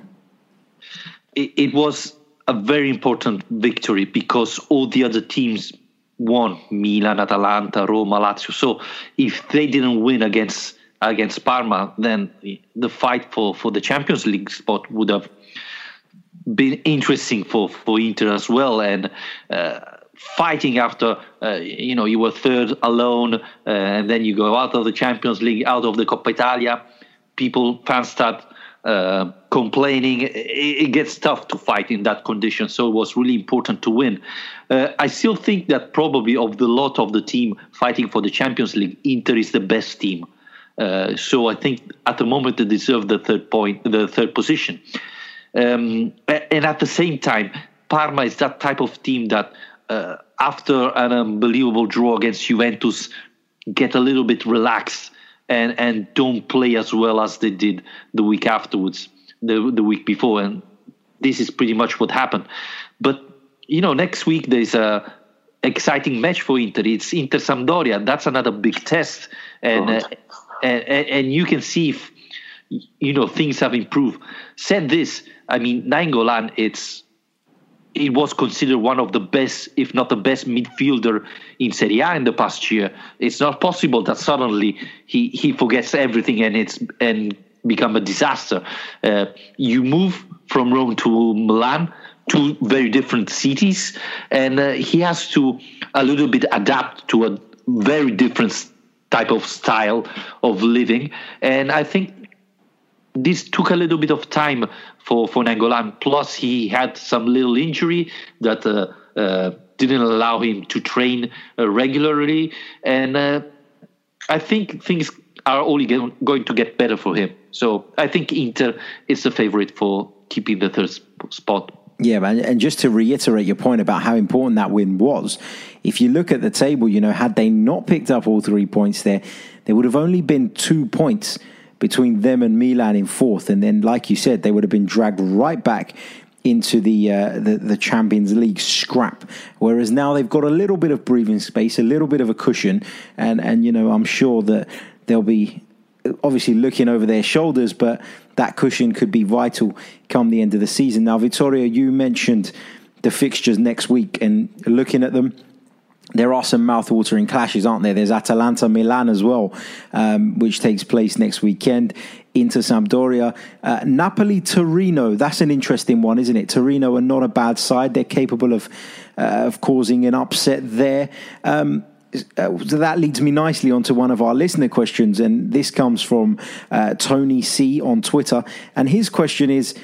It was a very important victory because all the other teams won. Milan, Atalanta, Roma, Lazio. So if they didn't win against Parma, then the fight for the Champions League spot would have been interesting for Inter as well, and fighting after you were third alone, and then you go out of the Champions League, out of the Coppa Italia. Fans start complaining. It gets tough to fight in that condition, so it was really important to win. I still think that probably of the lot of the team fighting for the Champions League, Inter is the best team. So I think at the moment they deserve the third position. And at the same time, Parma is that type of team that after an unbelievable draw against Juventus get a little bit relaxed and don't play as well as they did the week afterwards, the week before. And this is pretty much what happened. But, next week there's a exciting match for Inter. It's Inter Sampdoria. That's another big test. And you can see if, things have improved. Said this, Nainggolan, it was considered one of the best, if not the best midfielder in Serie A in the past year. It's not possible that suddenly he forgets everything and become a disaster. You move from Rome to Milan, two very different cities, and he has to a little bit adapt to a very different type of style of living. And I think this took a little bit of time for Nainggolan. Plus, he had some little injury that didn't allow him to train regularly. And I think things are only going to get better for him. So I think Inter is the favorite for keeping the third spot. Yeah, and just to reiterate your point about how important that win was, if you look at the table, had they not picked up all 3 points there would have only been 2 points between them and Milan in fourth. And then, like you said, they would have been dragged right back into the Champions League scrap. Whereas now they've got a little bit of breathing space, a little bit of a cushion. And I'm sure that they'll be obviously looking over their shoulders, but that cushion could be vital come the end of the season. Now, Vittorio, you mentioned the fixtures next week, and looking at them, there are some mouth-watering clashes, aren't there? There's Atalanta-Milan as well, which takes place next weekend. Inter Sampdoria. Napoli-Torino, that's an interesting one, isn't it? Torino are not a bad side. They're capable of causing an upset there. So that leads me nicely onto one of our listener questions, and this comes from Tony C on Twitter, and his question is,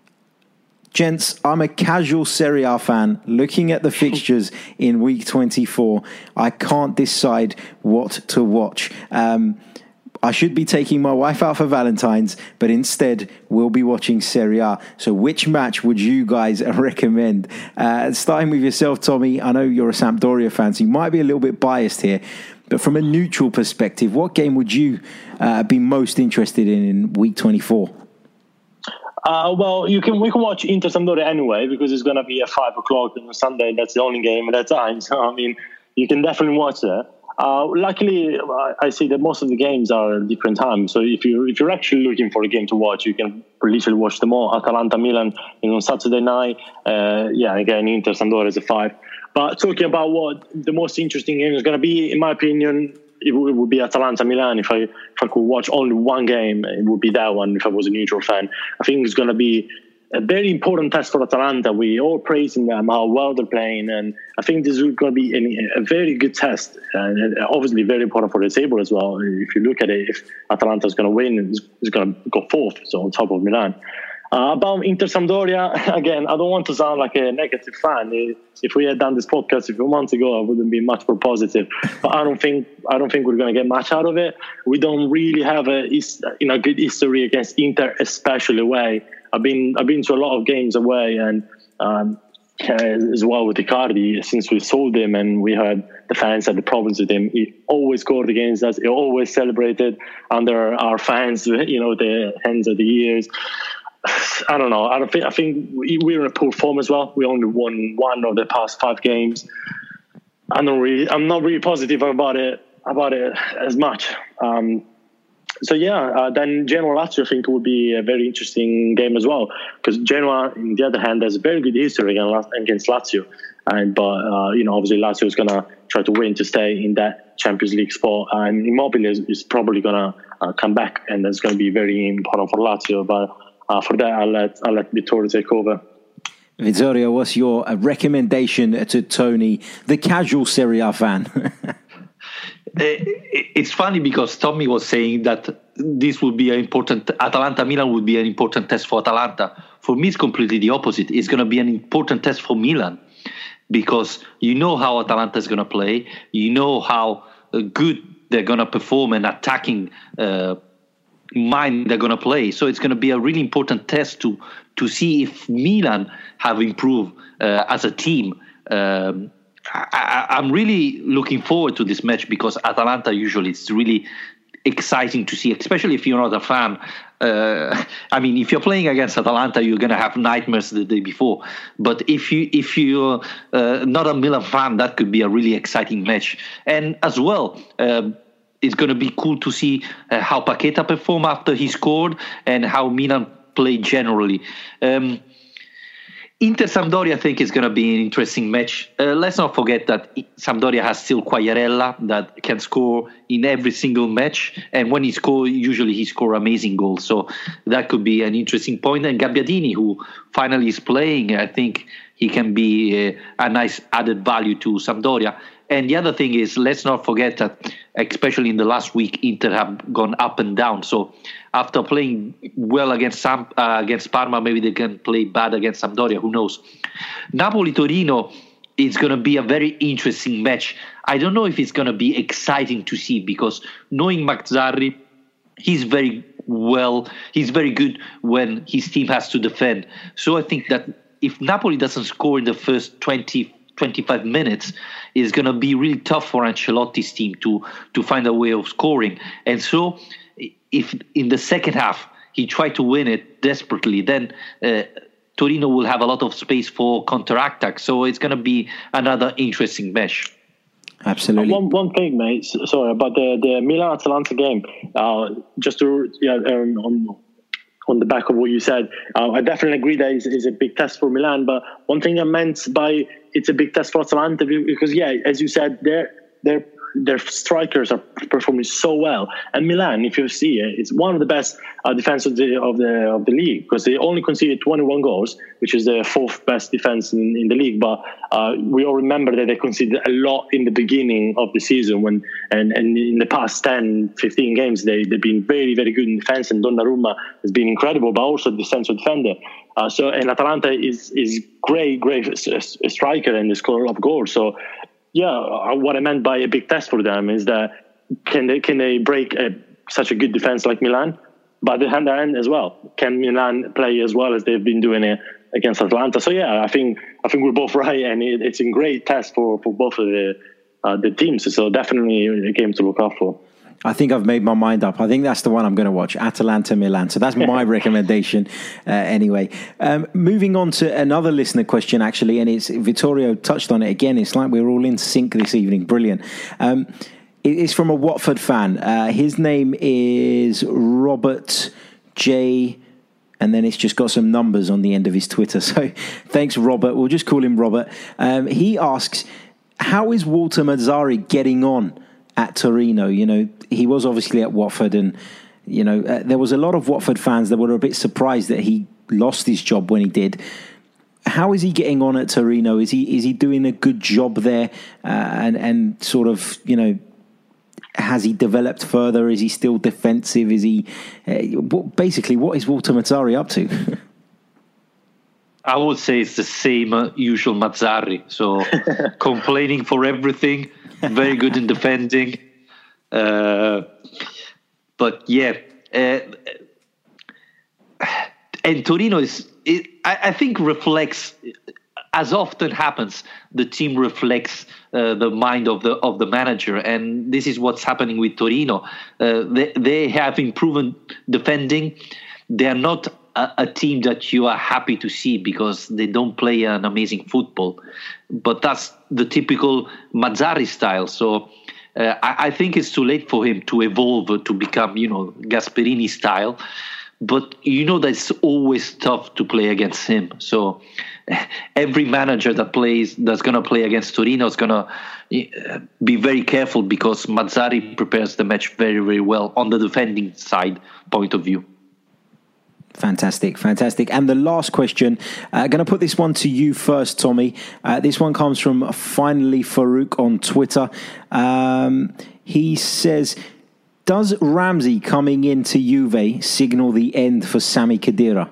gents, I'm a casual Serie A fan looking at the fixtures in week 24. I can't decide what to watch. I should be taking my wife out for Valentine's, but instead we'll be watching Serie A. So which match would you guys recommend? Starting with yourself, Tommy, I know you're a Sampdoria fan, so you might be a little bit biased here, but from a neutral perspective, what game would you be most interested in week 24? Well, we can watch Inter Sampdoria anyway, because it's going to be at 5 o'clock on Sunday. That's the only game at that time. So, I mean, you can definitely watch that. Luckily, I see that most of the games are at different times. So if you're actually looking for a game to watch, you can literally watch them all. Atalanta Milan on Saturday night. Again, Inter Sampdoria is at 5. But talking about what the most interesting game is going to be, in my opinion, it would be Atalanta Milan. If I could watch only one game, it would be that one. If I was a neutral fan, I think it's going to be a very important test for Atalanta. We all praising them, how well they're playing, and I think this is going to be a very good test, and obviously very important for the table as well. If you look at it, if Atalanta is going to win, it's going to go fourth, so on top of Milan. About Inter Sampdoria, again, I don't want to sound like a negative fan. If we had done this podcast a few months ago, I wouldn't be much more positive. But I don't think we're going to get much out of it. We don't really have a good history against Inter, especially away. I've been to a lot of games away, and as well with Icardi, since we sold him and we had the fans had the problems with him, he always scored against us. He always celebrated under our fans, the hands of the ears. I don't know. I think we're in a poor form as well. We only won one of the past 5 games. I'm not really positive about it as much. Then Genoa Lazio, I think, would be a very interesting game as well, because Genoa, on the other hand, has a very good history against Lazio, obviously Lazio is going to try to win to stay in that Champions League spot, and Immobile is probably going to come back, and that's going to be very important for Lazio. But for that, I'll let Vittorio take over. Vittorio, what's your recommendation to Tony, the casual Serie A fan? It's funny because Tommy was saying that this would be Atalanta Milan would be an important test for Atalanta. For me, it's completely the opposite. It's going to be an important test for Milan, because you know how Atalanta is going to play. You know how good they're going to perform and attacking mind they're going to play. So it's going to be a really important test to see if Milan have improved as a team. I'm really looking forward to this match, because Atalanta usually it's really exciting to see, especially if you're not a fan. If you're playing against Atalanta, you're going to have nightmares the day before. But if you're not a Milan fan, that could be a really exciting match. And as well, it's going to be cool to see how Paqueta performed after he scored and how Milan played generally. Inter Sampdoria, I think, is going to be an interesting match. Let's not forget that Sampdoria has still Quagliarella that can score in every single match. And when he scores, usually he scores amazing goals. So that could be an interesting point. And Gabbiadini, who finally is playing, I think he can be a nice added value to Sampdoria. And the other thing is, let's not forget that, especially in the last week, Inter have gone up and down. So after playing well against Parma, maybe they can play bad against Sampdoria. Who knows? Napoli-Torino is going to be a very interesting match. I don't know if it's going to be exciting to see, because knowing Mazzarri, he's very good when his team has to defend. So I think that if Napoli doesn't score in the first 25 minutes, it's going to be really tough for Ancelotti's team to find a way of scoring. And so if in the second half he tried to win it desperately, then Torino will have a lot of space for counter-attack. So it's going to be another interesting match. Absolutely. One thing, mate. Sorry, about the Milan-Atalanta game. Just to on the back of what you said, I definitely agree that it's a big test for Milan. But one thing I meant by it's a big test for Atalanta, because as you said, they're their strikers are performing so well. And Milan, if you see it, it's one of the best defense of the league, because they only conceded 21 goals, which is the fourth best defense in the league. But we all remember that they conceded a lot in the beginning of the season, and in the past 10, 15 games, they've been very, very good in defense, and Donnarumma has been incredible, but also the central defender. And Atalanta is great striker, and they score a lot of goals. So, yeah, what I meant by a big test for them is that can they break such a good defense like Milan? But the other end as well, can Milan play as well as they've been doing it against Atalanta? So yeah, I think we're both right, and it's a great test for both of the teams. So definitely a game to look out for. I think I've made my mind up. I think that's the one I'm going to watch, Atalanta Milan. So that's my recommendation anyway. Moving on to another listener question, actually, and it's Vittorio touched on it again. It's like we're all in sync this evening. Brilliant. It's from a Watford fan. His name is Robert J, and then it's just got some numbers on the end of his Twitter. So thanks, Robert. We'll just call him Robert. He asks, how is Walter Mazzarri getting on at Torino? You know, he was obviously at Watford, and, you know, there was a lot of Watford fans that were a bit surprised that he lost his job when he did. How is he getting on at Torino? Is he doing a good job there? And sort of, you know, has he developed further? Is he still defensive? Is he basically, what is Walter Mazzarri up to? I would say it's the same usual Mazzarri. So complaining for everything, very good in defending. But yeah, and Torino I think reflects, as often happens, the team reflects the mind of the manager, and this is what's happening with Torino. They have improved defending. They are not a team that you are happy to see because they don't play an amazing football, but that's the typical Mazzarri style. So I think it's too late for him to evolve to become, you know, Gasperini style. But you know that it's always tough to play against him. So every manager that's going to play against Torino is going to be very careful, because Mazzarri prepares the match very, very well on the defending side point of view. Fantastic. And the last question, going to put this one to you first, Tommy. This one comes from Finally Farouk on Twitter. He says, does Ramsey coming into Juve signal the end for Sami Khedira?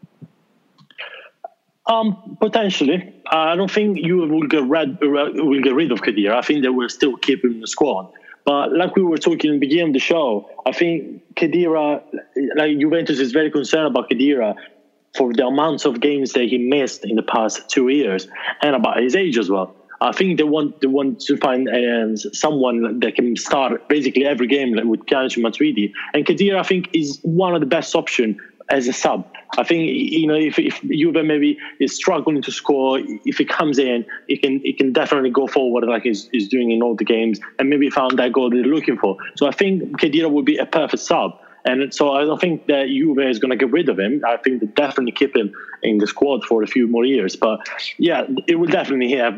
Potentially. I don't think Juve will get rid of Khedira. I think they will still keep him in the squad. But like we were talking in the beginning of the show, I think Khedira, like Juventus is very concerned about Khedira for the amounts of games that he missed in the past 2 years, and about his age as well. I think they want to find someone that can start basically every game, like with Pjanic and Matuidi. And Khedira, I think, is one of the best options as a sub. I think, you know, if Juve maybe is struggling to score, if he comes in, he can definitely go forward like he's doing in all the games, and maybe found that goal they're looking for. So I think Khedira would be a perfect sub. And so I don't think that Juve is going to get rid of him. I think they definitely keep him in the squad for a few more years. But yeah, it will definitely have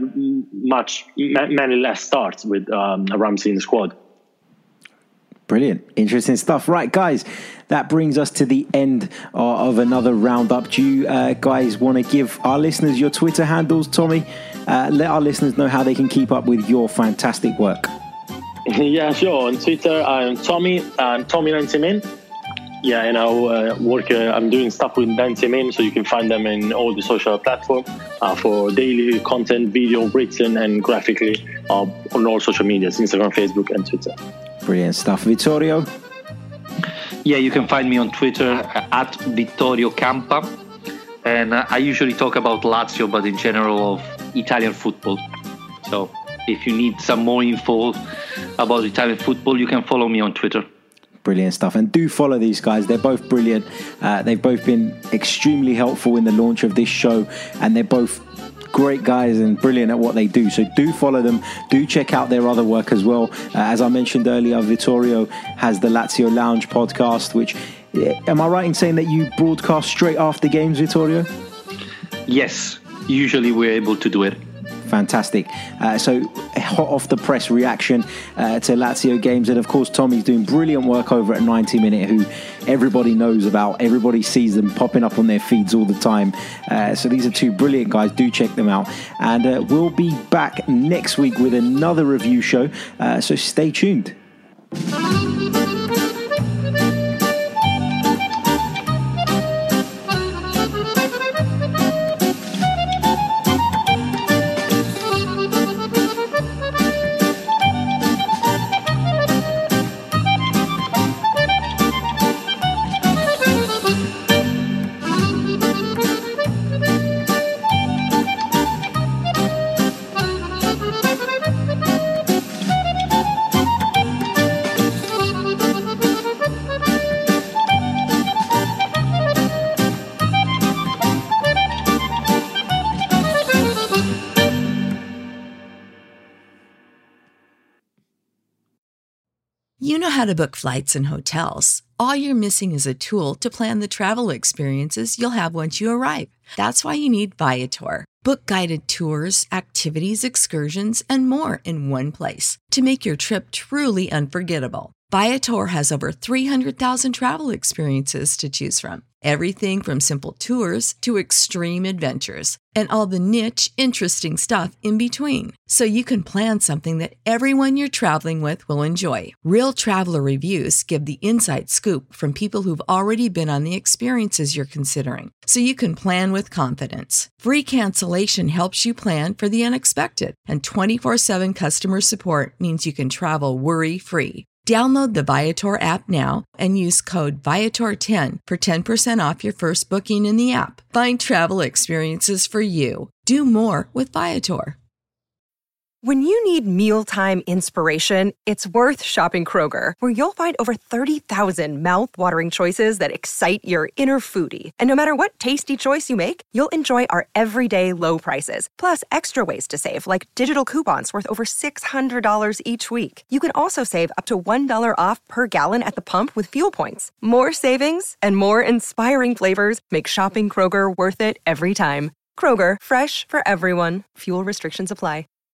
many less starts with Ramsey in the squad. Brilliant. Interesting stuff. Right, guys, that brings us to the end of another roundup. Do you guys want to give our listeners your Twitter handles, Tommy? Let our listeners know how they can keep up with your fantastic work. Yeah, sure. On Twitter, I'm Tommy 90min. Yeah, and I'm doing stuff with 90min, so you can find them in all the social platforms for daily content, video, written, and graphically on all social medias, Instagram, Facebook, and Twitter. Brilliant stuff. Vittorio? Yeah, you can find me on Twitter at Vittorio Campa. And I usually talk about Lazio, but in general of Italian football. So if you need some more info about Italian football, you can follow me on Twitter. Brilliant stuff. And do follow these guys. They're both brilliant. They've both been extremely helpful in the launch of this show. And they're both great guys and brilliant at what they do. So do follow them. Do check out their other work as well. As I mentioned earlier, Vittorio has the Lazio Lounge podcast, which, am I right in saying that you broadcast straight after games, Vittorio? Yes. Usually we're able to do it. Fantastic. So hot off the press reaction to Lazio games. And of course, Tommy's doing brilliant work over at 90 Minute, who everybody knows about. Everybody sees them popping up on their feeds all the time. So these are two brilliant guys. Do check them out. And we'll be back next week with another review show. So stay tuned. You know how to book flights and hotels. All you're missing is a tool to plan the travel experiences you'll have once you arrive. That's why you need Viator. Book guided tours, activities, excursions, and more in one place to make your trip truly unforgettable. Viator has over 300,000 travel experiences to choose from. Everything from simple tours to extreme adventures and all the niche, interesting stuff in between. So you can plan something that everyone you're traveling with will enjoy. Real traveler reviews give the inside scoop from people who've already been on the experiences you're considering. So you can plan with confidence. Free cancellation helps you plan for the unexpected. And 24/7 customer support means you can travel worry-free. Download the Viator app now and use code Viator10 for 10% off your first booking in the app. Find travel experiences for you. Do more with Viator. When you need mealtime inspiration, it's worth shopping Kroger, where you'll find over 30,000 mouth-watering choices that excite your inner foodie. And no matter what tasty choice you make, you'll enjoy our everyday low prices, plus extra ways to save, like digital coupons worth over $600 each week. You can also save up to $1 off per gallon at the pump with fuel points. More savings and more inspiring flavors make shopping Kroger worth it every time. Kroger, fresh for everyone. Fuel restrictions apply.